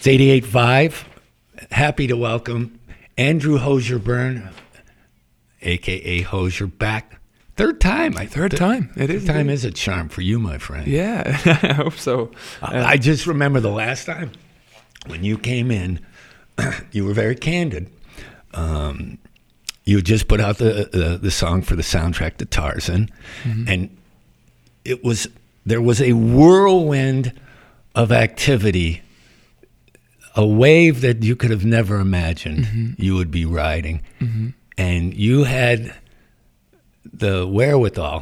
It's 88.5. Happy to welcome Andrew Hozier-Byrne, a.k.a. Hozier, back. Third time. Third time. It is. Third time is a charm for you, my friend. Yeah, I hope so. I just remember the last time when you came in, you were very candid. You just put out the song for the soundtrack to Tarzan, and there was a whirlwind of activity, a wave that you could have never imagined you would be riding, and you had the wherewithal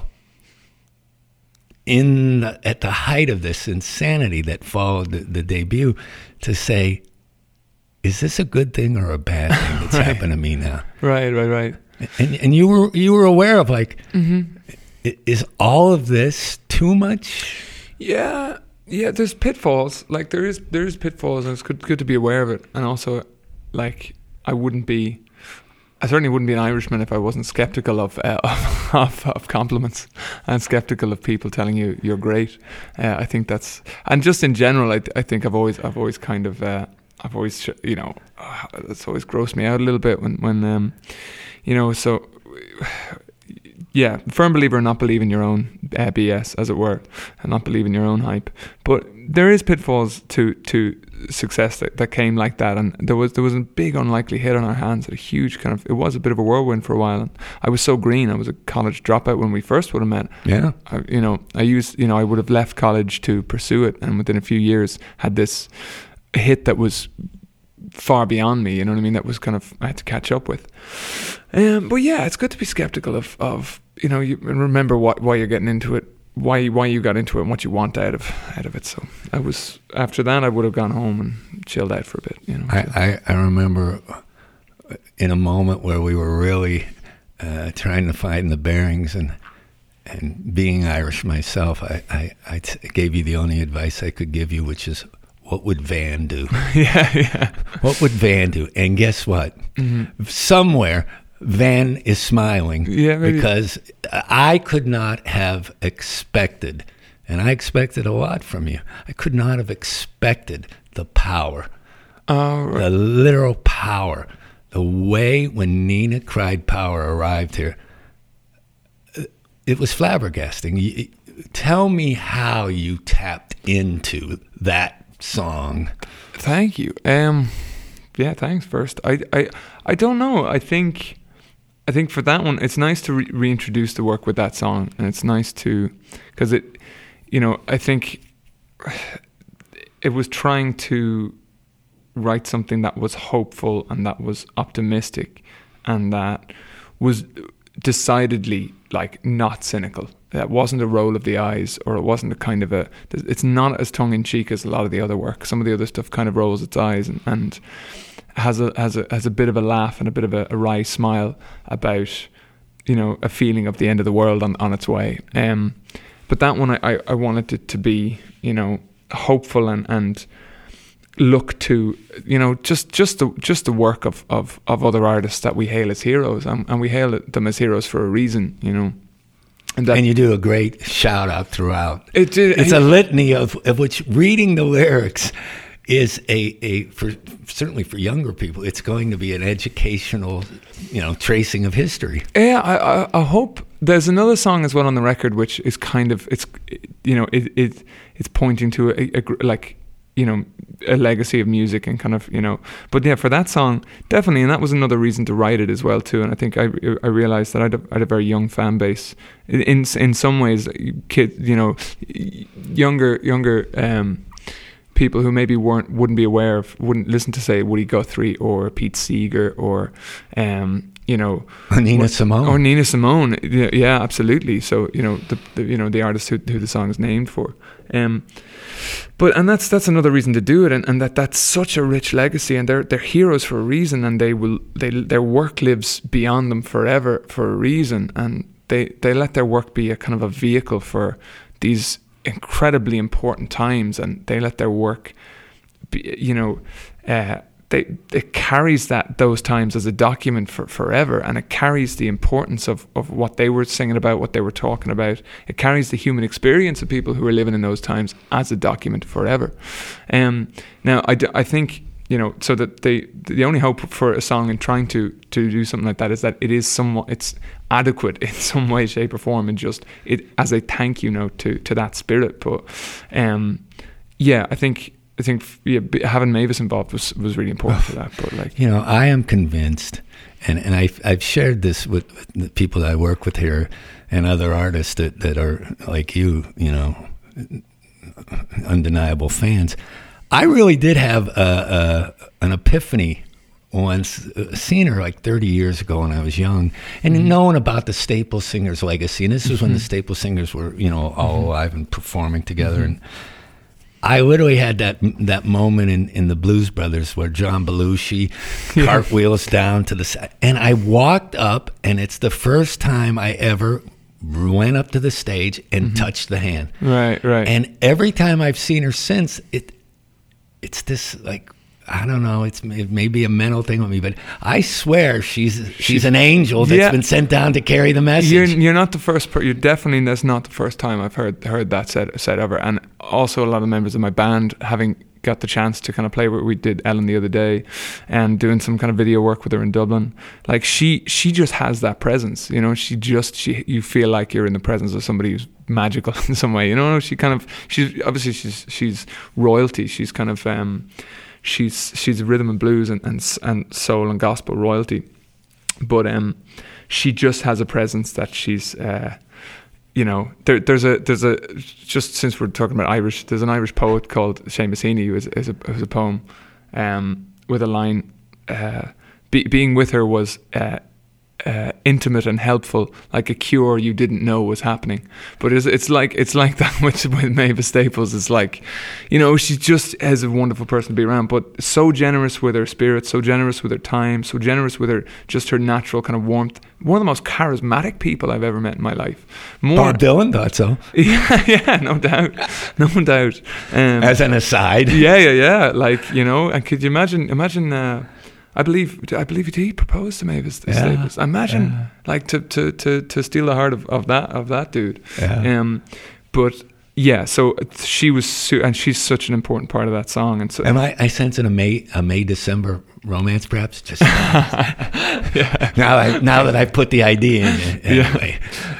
at the height of this insanity that followed the debut to say, is this a good thing or a bad thing that's happened to me now? Right. And you were aware of is all of this too much? Yeah. There's pitfalls. Like there is pitfalls, and it's good to be aware of it. And also, like I certainly wouldn't be an Irishman if I wasn't skeptical of compliments and skeptical of people telling you you're great. I think that's, and just in general, I think I've always kind of. I've always, it's always grossed me out a little bit when so, yeah, firm believer in not believing your own BS, as it were, and not believing your own hype. But there is pitfalls to success that came like that, and there was a big unlikely hit on our hands, a huge it was a bit of a whirlwind for a while, and I was so green. I was a college dropout when we first would have met. Yeah. I would have left college to pursue it, and within a few years had this hit that was far beyond me, you know what I mean, that was I had to catch up with. But yeah, it's good to be skeptical of you remember why you're getting into it, why you got into it, and what you want out of it. So after that I would have gone home and chilled out for a bit. I remember in a moment where we were really trying to find the bearings, and being Irish myself, I gave you the only advice I could give you, which is, what would Van do? Yeah. What would Van do? And guess what? Somewhere, Van is smiling, because I could not have expected, and I expected a lot from you, I could not have expected the power, the literal power, the way when Nina Cried Power arrived here. It was flabbergasting. Tell me how you tapped into that song. Thank you. Yeah, thanks first. I don't know. I think for that one, it's nice to reintroduce the work with that song, and it's nice to, because it, I think it was trying to write something that was hopeful and that was optimistic and that was decidedly not cynical. That wasn't a roll of the eyes, or it wasn't it's not as tongue-in-cheek as a lot of the other work. Some of the other stuff kind of rolls its eyes and has a bit of a laugh and a bit of a wry smile about, a feeling of the end of the world on its way. But that one, I wanted it to be, hopeful and look to, just the work of other artists that we hail as heroes, and we hail them as heroes for a reason, And you do a great shout out throughout. It's a litany of which reading the lyrics is certainly for younger people, it's going to be an educational, tracing of history. Yeah, I hope. There's another song as well on the record which is it's pointing to a legacy of music and but yeah, for that song definitely, and that was another reason to write it as well too. And I think I realized that I had a very young fan base in some ways, kids, younger people who maybe wouldn't be aware of, wouldn't listen to, say, Woody Guthrie or Pete Seeger or Nina Simone. Yeah, absolutely. So the artist who the song is named for. But that's another reason to do it, and that's such a rich legacy, and they're heroes for a reason, and their work lives beyond them forever for a reason, and they let their work be a kind of a vehicle for these incredibly important times, and they let their work be, it carries those times as a document for forever, and it carries the importance of what they were singing about, what they were talking about. It carries the human experience of people who were living in those times as a document forever. Now I think, you know, so that the only hope for a song in trying to do something like that is that it's adequate in some way, shape or form, and just it as a thank you note to that spirit. But I think having Mavis involved was really important for that. But like, you know, I am convinced, and I've shared this with the people that I work with here and other artists that are like you know, undeniable fans. I really did have an epiphany once, seeing her like 30 years ago when I was young, and knowing about the Staple Singers legacy. And this was when the Staple Singers were, you know, all alive and performing together. And I literally had that moment in the Blues Brothers where John Belushi cartwheels down to the side. And I walked up, and it's the first time I ever went up to the stage and touched the hand. Right. And every time I've seen her since, it's this, like, I don't know, it may be a mental thing with me, but I swear she's an angel that's been sent down to carry the message. You're not the first that's not the first time I've heard that said ever. And also a lot of members of my band, having got the chance to kind of play where we did Ellen the other day and doing some kind of video work with her in Dublin, like she just has that presence, you know. You feel like you're in the presence of somebody who's magical in some way, you know. She's royalty. She's kind of she's rhythm and blues and soul and gospel royalty, but she just has a presence that she's you know, there's a just since we're talking about Irish, there's an Irish poet called Seamus Heaney who is a poem with a line, being with her was intimate and helpful, like a cure you didn't know was happening. But it's like that with Mavis Staples. It's like, you know, she just is a wonderful person to be around, but so generous with her spirit, so generous with her time, so generous with her natural kind of warmth. One of the most charismatic people I've ever met in my life. Bob Dylan thought so. Yeah, no doubt. As an aside. Yeah. Like, you know, and could you imagine? I believe he proposed to Mavis Staples. Imagine, like, to steal the heart of that dude. Yeah. But yeah, so she was, and she's such an important part of that song. And so, am I sensing a May December romance, perhaps? Just now that I've put the idea in. Anyway.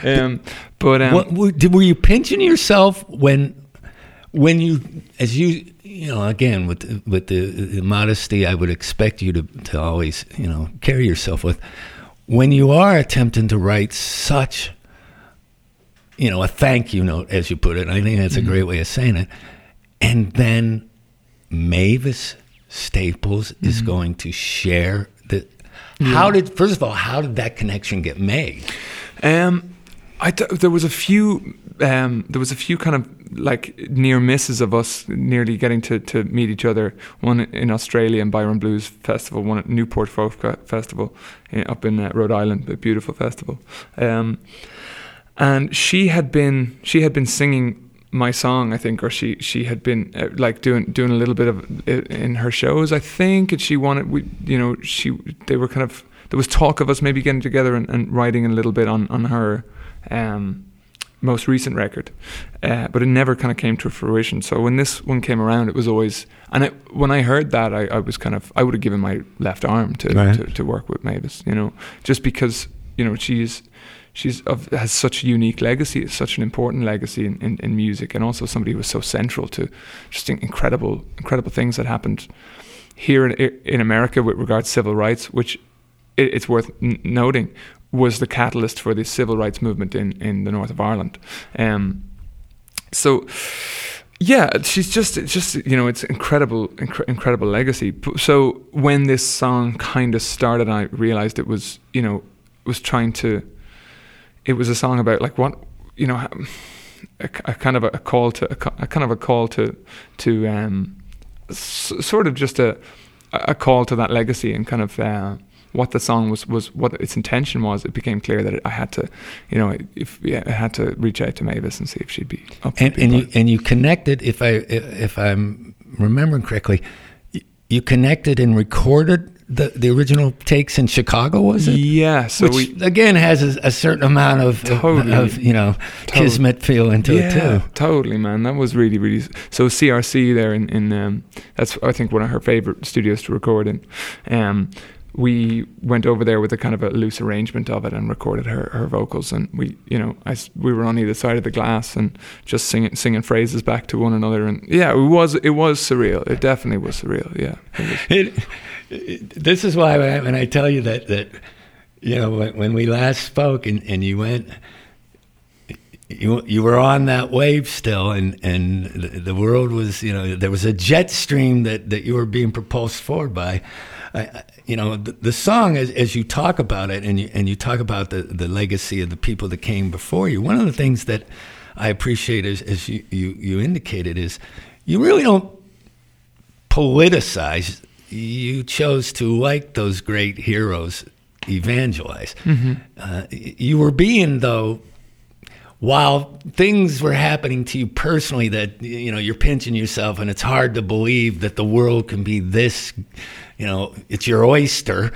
Were you pinching yourself when you, as you know, again, with the modesty I would expect you to always, you know, carry yourself with, when you are attempting to write such, you know, a thank you note, as you put it, and I think that's a great way of saying it, and then Mavis Staples is going to share the, how did that connection get made? There was a few kind of like near misses of us nearly getting to meet each other. One in Australia and Byron Blues Festival, one at Newport Folk Festival up in Rhode Island, a beautiful festival. And she had been singing my song, I think, or she had been like doing a little bit of it in her shows, I think, and she wanted, they were kind of, there was talk of us maybe getting together and writing a little bit on her most recent record, but it never kind of came to fruition. So when this one came around, it was always, and when I heard that, I was kind of, I would have given my left arm to work with Mavis, you know, just because, you know, has such a unique legacy, such an important legacy in music, and also somebody who was so central to just incredible things that happened here in America with regards to civil rights, which it's worth noting was the catalyst for the civil rights movement in the north of Ireland. So yeah, she's just you know, it's incredible legacy. So when this song kind of started, I realized it was, you know, it was a song about, like, what, you know, a kind of a call to sort of just a call to that legacy, and kind of what the song was what its intention was. It became clear that I had to, you know, I had to reach out to Mavis and see if she'd be up. And you connected, if I'm remembering correctly, you connected and recorded the original takes in Chicago, was it? Yeah. So which again has a certain amount of kismet feel into it too. Totally, man. That was really, really. So CRC there in that's I think one of her favorite studios to record in. We went over there with a kind of a loose arrangement of it and recorded her vocals, and we were on either side of the glass and just singing phrases back to one another, and it was surreal. It definitely was surreal. Yeah. This is why when I tell you that when we last spoke and you went, you were on that wave still, and the world was, there was a jet stream that you were being propulsed forward by. The song, as you talk about it, and you talk about the legacy of the people that came before you, one of the things that I appreciate as you indicated is you really don't politicize. You chose to, like those great heroes, evangelize. Mm-hmm. You were being, though, while things were happening to you personally that, you're pinching yourself and it's hard to believe that the world can be this, it's your oyster.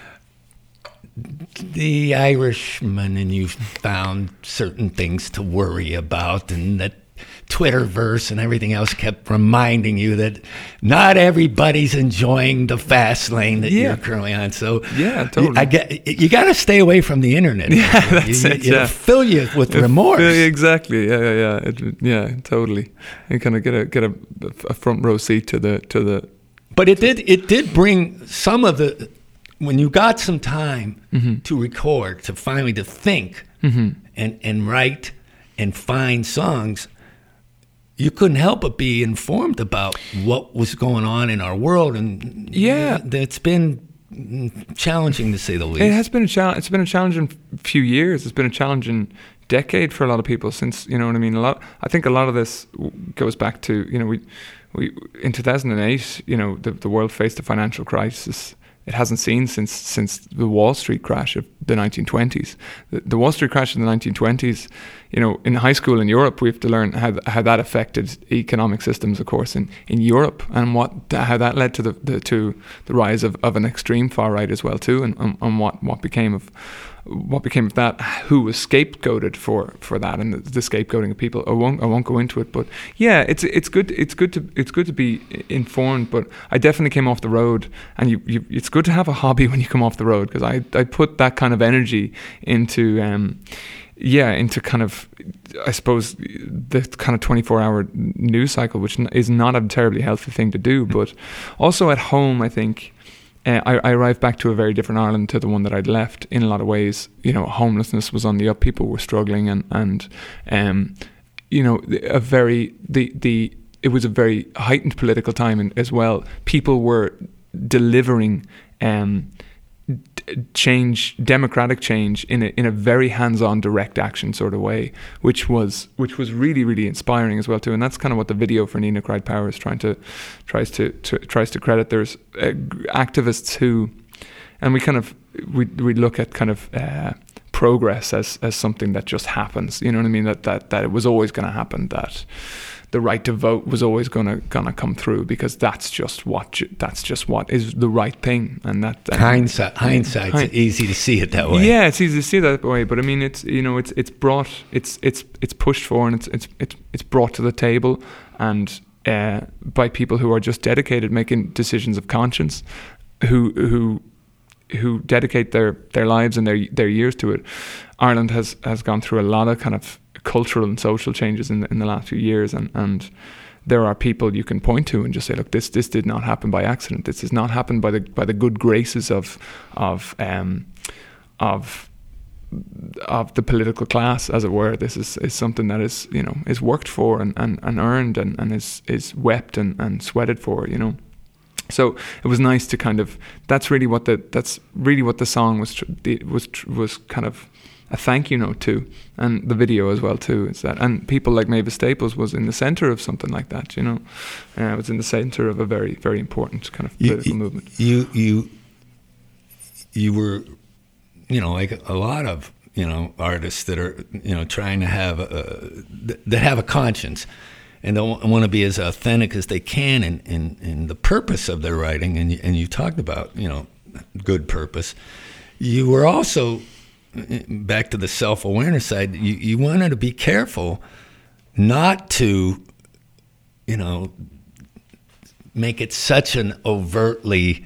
The Irishman and you found certain things to worry about, and that Twitterverse and everything else kept reminding you that not everybody's enjoying the fast lane that you're currently on. So totally. You got to stay away from the internet. Yeah, that's it. It'll fill you with remorse. Exactly. Yeah, totally. You kind of get a front row seat to the. But it did bring some of the, when you got some time mm-hmm. to record, to finally to think mm-hmm. and write and find songs. You couldn't help but be informed about what was going on in our world, and it's been challenging to say the least. It has been it's been a challenging few years. It's been a challenging decade for a lot of people. Since I mean, I think a lot of this goes back to we in 2008. The world faced a financial crisis it hasn't seen since the Wall Street crash of the 1920s. The Wall Street crash in the 1920s, in high school in Europe, we have to learn how that affected economic systems, of course, in Europe, and how that led to the rise of an extreme far right as well too, and what became of that, who was scapegoated for that, and the scapegoating of people. I won't go into it, but yeah, it's good to be informed. But I definitely came off the road, and it's good to have a hobby when you come off the road, because I put that kind of energy into kind of, I suppose, the kind of 24-hour news cycle, which is not a terribly healthy thing to do. But also at home, I think. I arrived back to a very different Ireland to the one that I'd left in a lot of ways. Homelessness was on the up. People were struggling, and it was a very heightened political time as well. People were delivering democratic change in a very hands-on, direct action sort of way, which was really, really inspiring as well too. And that's kind of what the video for Nina Cried Power is tries to credit. There's activists who, and we look at kind of progress as something that just happens. You know what I mean? That it was always going to happen. That the right to vote was always gonna come through, because that's just what is the right thing, and that hindsight's easy to see it that way. Yeah, it's easy to see it that way, but I mean, it's pushed for, and it's brought to the table, and by people who are just dedicated, making decisions of conscience, who dedicate their lives and their years to it. Ireland has gone through a lot of kind of cultural and social changes in the last few years, and there are people you can point to and just say, look, this did not happen by accident. This has not happened by the good graces of the political class, as it were. This is something that is worked for and earned and is wept and sweated for. So it was nice to kind of. That's really what the song was kind of a thank you note to, and the video as well too. Is that, and people like Mavis Staples was in the center of something like that. It was in the center of a very, very important kind of political movement. You were, like a lot of artists that are trying to have that have a conscience. and they want to be as authentic as they can in the purpose of their writing. And you talked about, good purpose. You were also, back to the self-awareness side, you wanted to be careful not to, make it such an overtly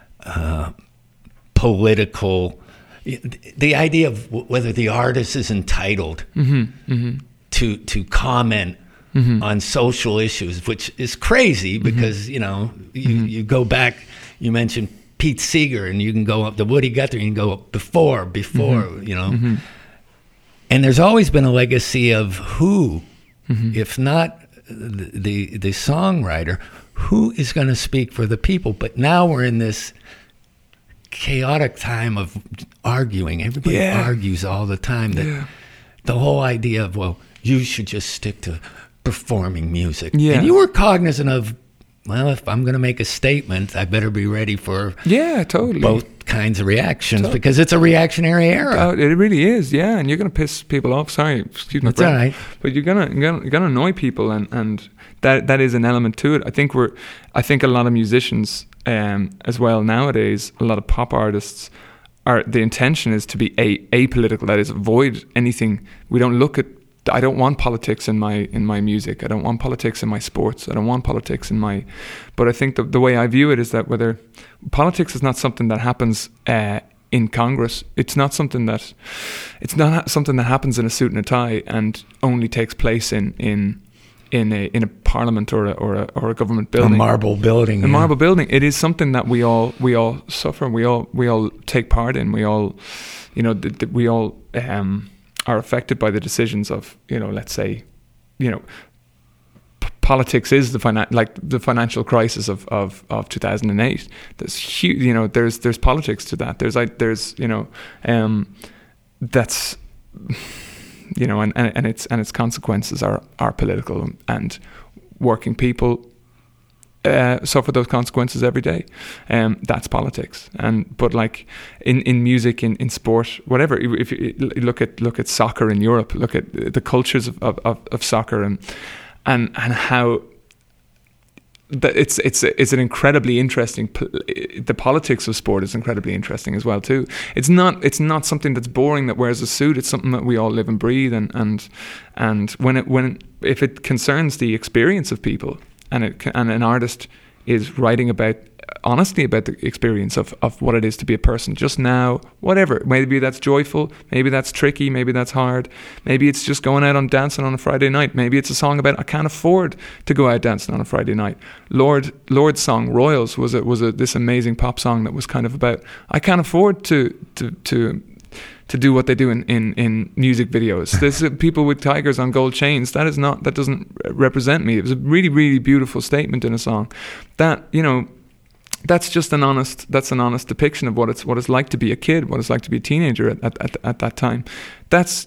political, the idea of whether the artist is entitled to comment on social issues, which is crazy because, you go back, you mentioned Pete Seeger, and you can go up to Woody Guthrie, and you can go up before, and there's always been a legacy of who, if not the songwriter, who is going to speak for the people. But now we're in this chaotic time of arguing. Everybody argues all the time. That the whole idea of, well, you should just stick to performing music. Yeah. And you were cognizant of, well, if I'm going to make a statement, I better be ready for both kinds of reactions because it's a reactionary era. It really is, yeah. And you're going to piss people off. Sorry, excuse my friend. All right. But you're gonna annoy people, and that is an element to it. I think a lot of musicians as well nowadays, a lot of pop artists, the intention is to be apolitical. That is, avoid anything. We don't look at. I don't want politics in my music. I don't want politics in my sports. I don't want politics in my. But I think the way I view it is that whether politics is not something that happens in Congress. It's not something that happens in a suit and a tie and only takes place in a parliament or a government building. A marble building. Marble building. It is something that we all suffer. We all take part in. We all, we all. Are affected by the decisions of, let's say, politics is the financial crisis of 2008. There's huge, there's politics to that. There's that's, and its consequences are political, and working people suffer those consequences every day. That's politics. But like in music, in sport, whatever. If you look at soccer in Europe, look at the cultures of soccer and how that it's an incredibly interesting. The politics of sport is incredibly interesting as well too. It's not something that's boring that wears a suit. It's something that we all live and breathe. And if it concerns the experience of people. And an artist is writing honestly about the experience of what it is to be a person just now, whatever. Maybe that's joyful, maybe that's tricky, maybe that's hard, maybe it's just going out and dancing on a Friday night, maybe it's a song about I can't afford to go out dancing on a Friday night. Lord's song Royals was this amazing pop song that was kind of about I can't afford to do what they do in music videos. There's people with tigers on gold chains. That doesn't represent me. It was a really, really beautiful statement in a song. That, that's just an honest depiction of what it's like to be a kid, what it's like to be a teenager at that time. That's,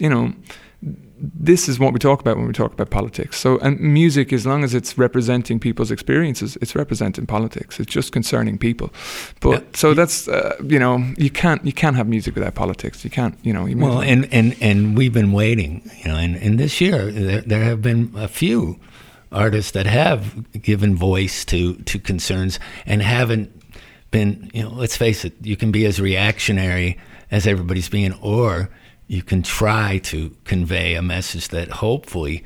this is what we talk about when we talk about politics. So, and music, as long as it's representing people's experiences, it's representing politics. It's just concerning people. But so that's you can't have music without politics. You can't. Well, and we've been waiting. And this year there have been a few artists that have given voice to concerns and haven't been. Let's face it. You can be as reactionary as everybody's being, or you can try to convey a message that hopefully,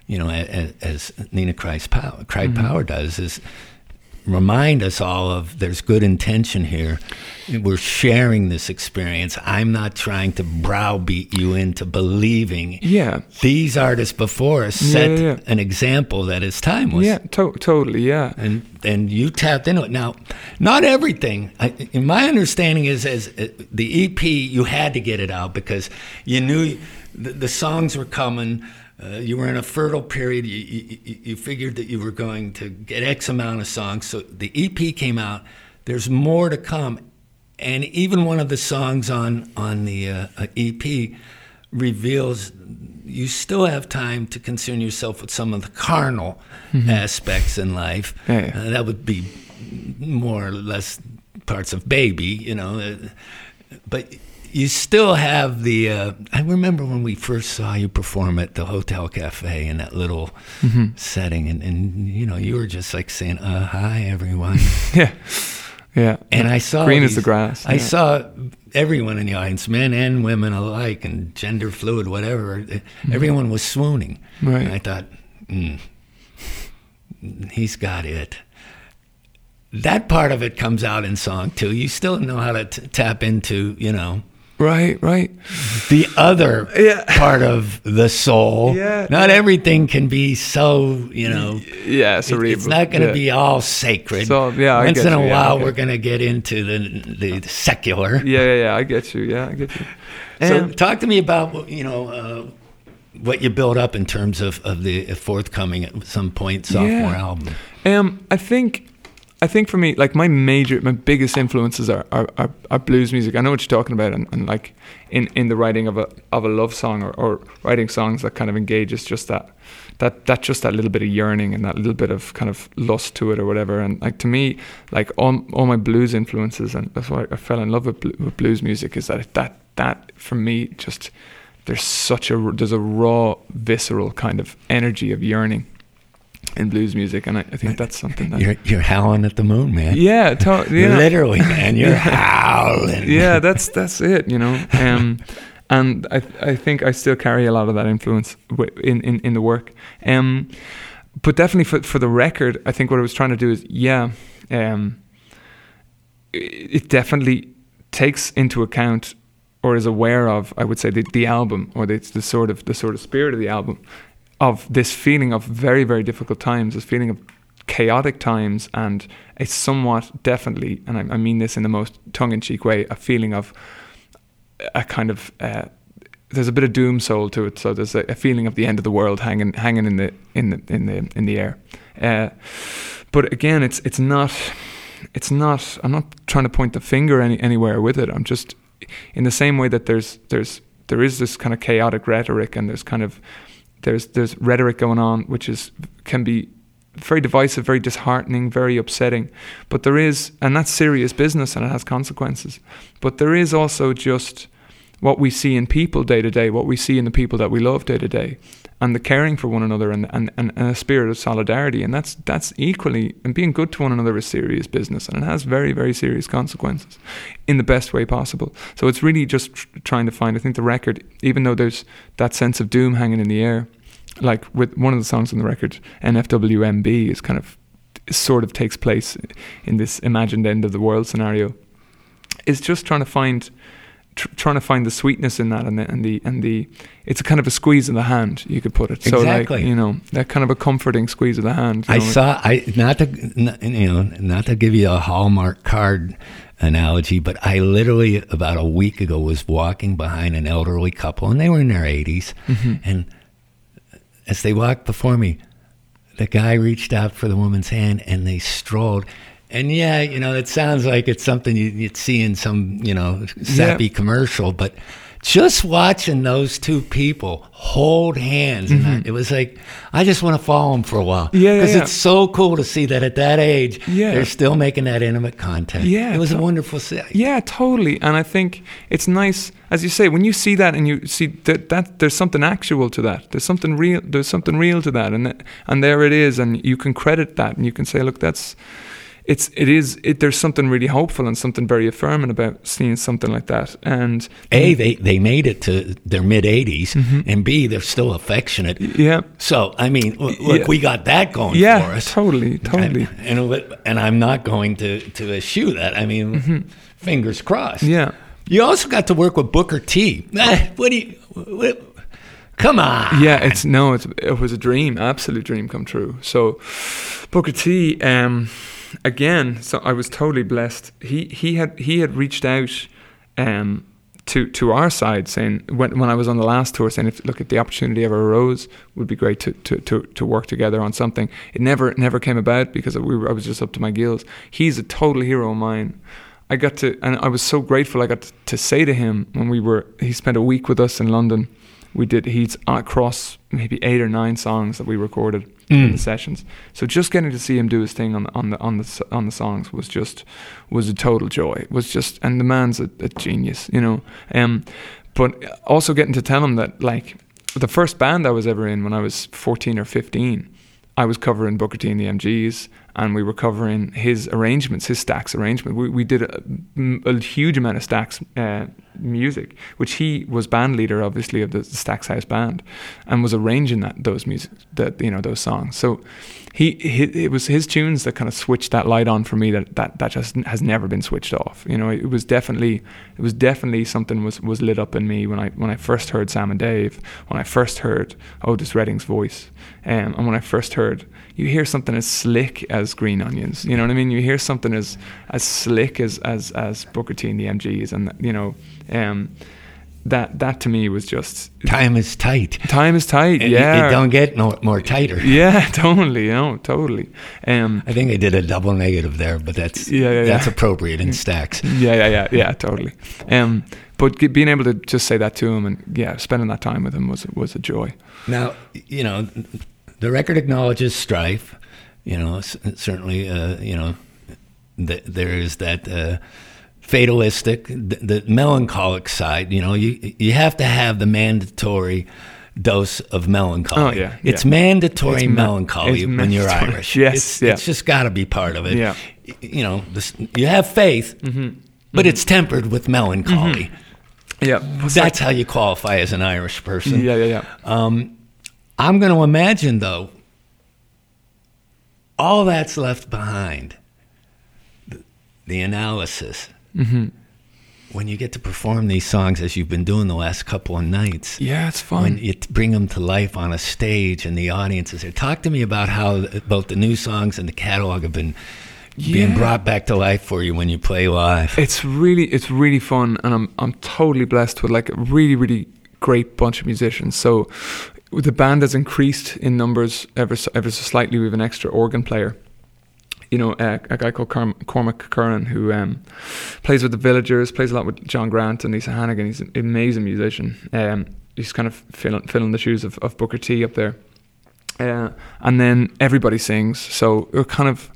as Nina Cried Power does, is remind us all of there's good intention here. We're sharing this experience. I'm not trying to browbeat you into believing. Yeah. These artists before us set an example that is timeless. Yeah, totally, yeah. And you tapped into it. Now, not everything. In my understanding is as the EP, you had to get it out because you knew the songs were coming. You were in a fertile period. You figured that you were going to get X amount of songs. So the EP came out. There's more to come. And even one of the songs on the EP reveals you still have time to concern yourself with some of the carnal aspects in life. That would be more or less parts of Baby, But you still have the. I remember when we first saw you perform at the Hotel Cafe in that little setting, and you were just like saying, "Hi, everyone." Yeah. And I saw green as the grass. I saw everyone in the audience, men and women alike, and gender fluid, whatever. Everyone was swooning. Right. And I thought, he's got it. That part of it comes out in song too. You still know how to tap into, Right. the other part of the soul. Yeah. Not everything can be so, Yeah, cerebral. It's not going to be all sacred. So, Once in a while, we're going to get into the secular. Yeah, I get you. Yeah, I get you. So talk to me about, what you build up in terms of the forthcoming at some point sophomore album. I think for me, like my biggest influences are blues music. I know what you're talking about, and like in the writing of a love song or writing songs that kind of engages just that little bit of yearning and that little bit of kind of lust to it or whatever. And like to me, like all my blues influences, and that's why I fell in love with blues music, is that for me just there's a raw, visceral kind of energy of yearning in blues music, and I think that's something that you're howling at the moon, man. Yeah, literally, man. You're howling. Yeah, that's it, And I think I still carry a lot of that influence in the work. But definitely for the record, I think what I was trying to do is, it definitely takes into account or is aware of, I would say, the album, or the sort of spirit of the album, of this feeling of very, very difficult times, this feeling of chaotic times, and a somewhat definitely, and I mean this in the most tongue-in-cheek way, a feeling of a kind of there's a bit of doom soul to it. So there's a feeling of the end of the world hanging in the air. But again, it's not. I'm not trying to point the finger anywhere with it. I'm just in the same way that there is this kind of chaotic rhetoric, and there's rhetoric going on which can be very divisive, very disheartening, very upsetting. But there is, and that's serious business, and it has consequences. But there is also just what we see in people day to day, what we see in the people that we love day to day, and the caring for one another, and a spirit of solidarity. And that's equally, and being good to one another is serious business, and it has very, very serious consequences in the best way possible. So it's really just trying to find, I think the record, even though there's that sense of doom hanging in the air, like with one of the songs on the record, NFWMB, is kind of sort of takes place in this imagined end of the world scenario, is just trying to find the sweetness in that, and the it's a kind of a squeeze of the hand, you could put it. So exactly. Like, that kind of a comforting squeeze of the hand. Not to give you a Hallmark card analogy, but I literally about a week ago was walking behind an elderly couple, and they were in their 80s, and as they walked before me, the guy reached out for the woman's hand, and they strolled. And it sounds like it's something you'd see in some, sappy commercial, but just watching those two people hold hands, and it was like, I just want to follow them for a while. Because it's so cool to see that at that age, they're still making that intimate contact. Yeah. It was a wonderful sight. Yeah, totally. And I think it's nice, as you say, when you see that and you see that there's something actual to that. There's something real to that. And there it is. And you can credit that, and you can say, look, there's something really hopeful and something very affirming about seeing something like that. And A, they made it to their mid-80s, and B, they're still affectionate. Yeah. So, I mean, look, we got that going for us. Yeah, totally. And I'm not going to eschew that. I mean, fingers crossed. Yeah. You also got to work with Booker T. Come on. Yeah, it was a dream, absolute dream come true. So, Booker T, again, so I was totally blessed. He had reached out to our side, saying when I was on the last tour, saying if the opportunity ever arose, would be great to work together on something. It never came about because I was just up to my gills. He's a total hero of mine. And I was so grateful. I got to say to him when he spent a week with us in London, he's across maybe 8 or 9 songs that we recorded in the sessions. So just getting to see him do his thing on the songs was a total joy. It was just, and the man's a genius, you know. But also getting to tell him that, like, the first band I was ever in when I was 14 or 15, I was covering Booker T and the MGs, and we were covering his arrangements, his Stax arrangement. We did a huge amount of Stax music, which he was band leader, obviously, of the Stax House band, and was arranging those songs. So it was his tunes that kind of switched that light on for me that just has never been switched off. You know, it was definitely something was lit up in me when I first heard Sam and Dave, when I first heard Otis Redding's voice, and when I first heard, you hear something as slick as Green Onions, you know what I mean? You hear something as slick as Booker T and the MGs, and you know, that to me was just, time is tight. Time is tight. And yeah, it don't get more tighter. Yeah, totally. You know, totally. I think I did a double negative there, but that's appropriate in Stax. Yeah, totally. But being able to just say that to him, and spending that time with him was a joy. Now, you know, the record acknowledges strife. You know, certainly, you know, there is that fatalistic, the melancholic side. You know, you have to have the mandatory dose of melancholy. Oh, yeah. It's mandatory melancholy when you're Irish. Yes, it's just got to be part of it. Yeah. You know, you have faith, but it's tempered with melancholy. Mm-hmm. Yeah, that's how you qualify as an Irish person. Yeah. I'm going to imagine, though, all that's left behind, the analysis, when you get to perform these songs as you've been doing the last couple of nights. Yeah, it's fun. When you bring them to life on a stage and the audience is there. Talk to me about how both the new songs and the catalog have been being brought back to life for you when you play live. It's really fun, and I'm totally blessed with like a really, really great bunch of musicians. So the band has increased in numbers ever so slightly. We have an extra organ player, you know, a guy called Cormac Curran, who plays with the Villagers, plays a lot with John Grant and Lisa Hannigan. He's an amazing musician. He's kind of filling the shoes of Booker T up there, and then everybody sings. So we're kind of,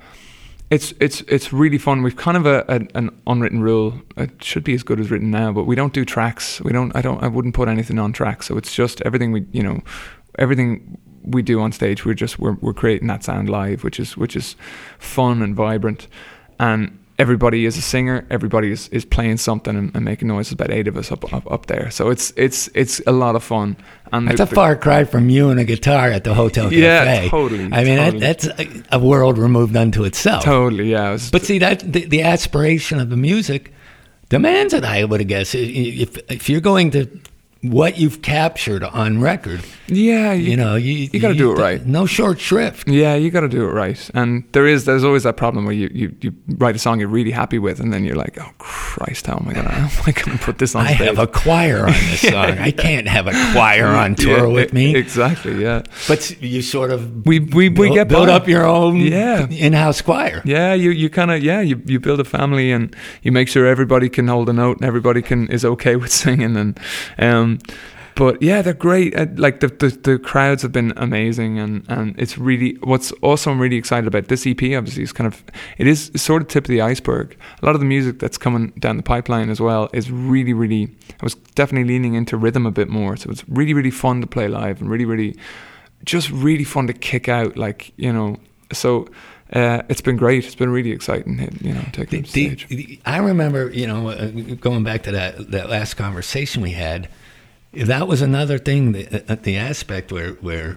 it's really fun. We've kind of an unwritten rule. It should be as good as written now, but we don't do tracks. I wouldn't put anything on tracks. So it's just everything everything we do on stage. We're creating that sound live, which is fun and vibrant, and everybody is a singer. Everybody is playing something and making noises. About 8 of us up there. So it's a lot of fun. And that's a far cry from you and a guitar at the Hotel Cafe. Yeah, totally. I mean, that's a world removed unto itself. Totally, yeah. But see, that the aspiration of the music demands it, I would guess. If you're going to what you've captured on record, you got to do it right. No short shrift. Yeah, you got to do it right. And there's always that problem where you write a song you're really happy with, and then you're like, oh Christ, how am I gonna put this on stage? I have a choir on this song. I can't have a choir on tour with me. Exactly. Yeah. But you sort of we build up your own in-house choir. Yeah. You kind of you build a family, and you make sure everybody can hold a note and everybody is okay with singing, and but yeah, they're great. Like the crowds have been amazing, and it's really, what's also I'm really excited about this EP. Obviously, is sort of tip of the iceberg. A lot of the music that's coming down the pipeline as well is really, really. I was definitely leaning into rhythm a bit more, so it's really, really fun to play live, and really, really, just really fun to kick out. Like, you know, so. It's been great. It's been really exciting, taking the stage. I remember, going back to that last conversation we had. That was another thing, the aspect where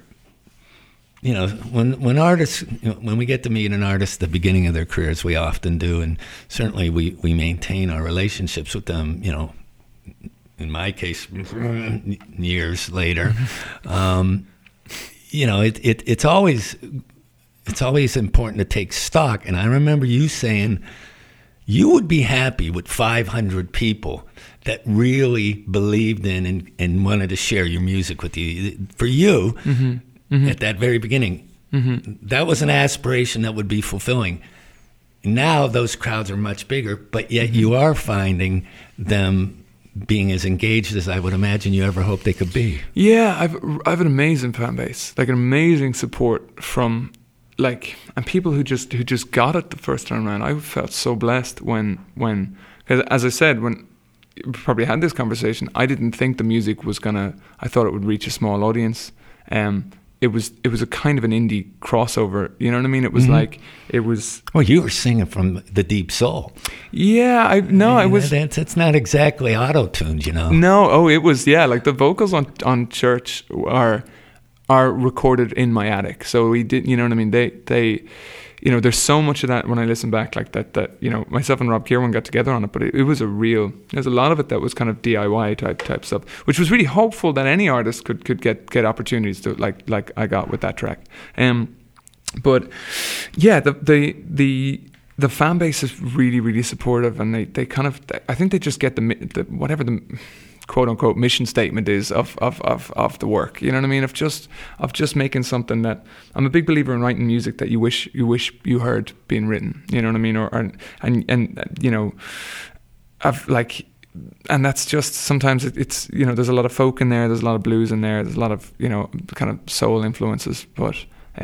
when artists, when we get to meet an artist at the beginning of their careers, we often do, and certainly we maintain our relationships with them. In my case, years later, it's always important to take stock. And I remember you saying you would be happy with 500 people that really believed in and wanted to share your music with you. For you, at that very beginning, that was an aspiration that would be fulfilling. Now those crowds are much bigger, but yet you are finding them being as engaged as I would imagine you ever hoped they could be. Yeah, I've an amazing fan base, like an amazing support from and people who just got it the first time around. I felt so blessed when as I said, when we probably had this conversation, I didn't think the music was I thought it would reach a small audience. It was a kind of an indie crossover, you know what I mean? It was Well, you were singing from the deep soul. Yeah, It's not exactly auto-tuned, you know. No, it was, like the vocals on Church are recorded in my attic. So we did, you know what I mean? They there's so much of that when I listen back, like that myself and Rob Kierwan got together on it, but it was there's a lot of it that was kind of DIY type stuff, which was really hopeful that any artist could get opportunities to like I got with that track. But yeah, the fan base is really, really supportive, and they kind of, I think they just get the whatever the quote unquote mission statement is of the work, you know what I mean, of just making something that, I'm a big believer in writing music that you wish you heard being written, you know what I mean, and you know, and that's just, sometimes it's there's a lot of folk in there, there's a lot of blues in there, there's a lot of kind of soul influences, but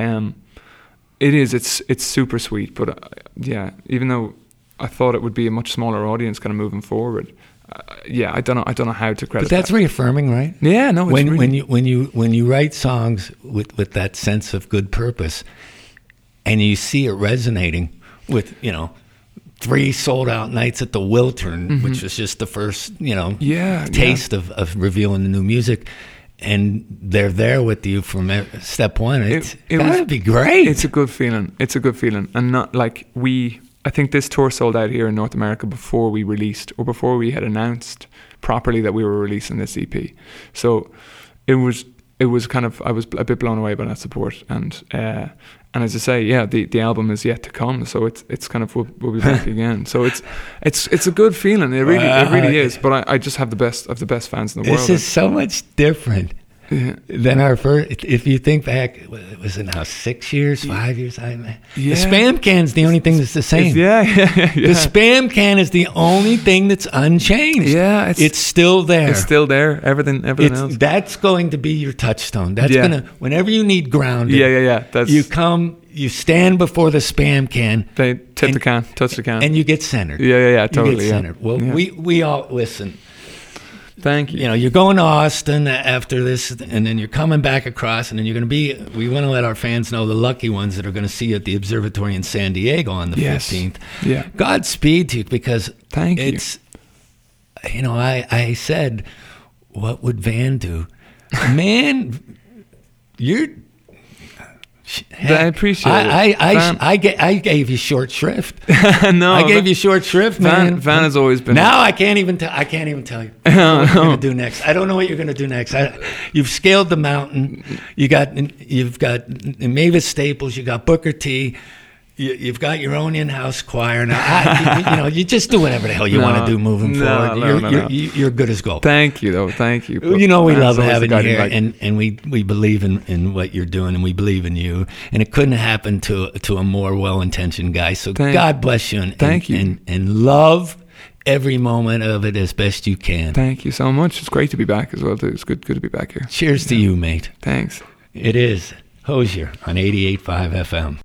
it's super sweet. But yeah, even though I thought it would be a much smaller audience kind of moving forward, I don't know how to credit. But that's reaffirming, right? Yeah, no. It's when you write songs with that sense of good purpose, and you see it resonating with 3 sold out nights at the Wiltern, which was just the first taste of revealing the new music, and they're there with you from step one. It would be great. It's a good feeling. And not like I think this tour sold out here in North America before we released, or before we had announced properly that we were releasing this EP. So it was kind of, I was a bit blown away by that support, and as I say, the album is yet to come. So it's kind of, we'll be back again. So it's a good feeling. It really is. But I just have the best fans in the world. This is so much different. Yeah. Then our first, if you think back, was it now 6 years, 5 years? The Spam can's the only thing that's the same. Yeah. The Spam can is the only thing that's unchanged. Yeah, it's still there. It's still there. Everything else. That's going to be your touchstone. That's gonna, whenever you need grounding. Yeah. You stand before the Spam can. They touch the can, and you get centered. Yeah. Totally. You get centered. Well, we all listen. Thank you. You're going to Austin after this, and then you're coming back across, and then you're going to be, we want to let our fans know, the lucky ones that are going to see you at the Observatory in San Diego on the 15th. Yeah. Godspeed to you, because Thank you. I said, what would Van do? Man, you're... I appreciate it. I gave you short shrift. No, I gave you short shrift, man. Van has always been. Now I can't even tell you what you're going to do next. I don't know what you're going to do next. You've scaled the mountain. You've got Mavis Staples. You got Booker T. You've got your own in-house choir now. You just do whatever the hell you want to do moving forward. You're good as gold. Thank you, though. Thank you. We love having you here, and we believe in what you're doing, and we believe in you. And it couldn't happen to a more well-intentioned guy. So God bless you, and thank you, and love every moment of it as best you can. Thank you so much. It's great to be back as well, too. It's good to be back here. Cheers to you, mate. Thanks. It is Hozier on 88.5 FM.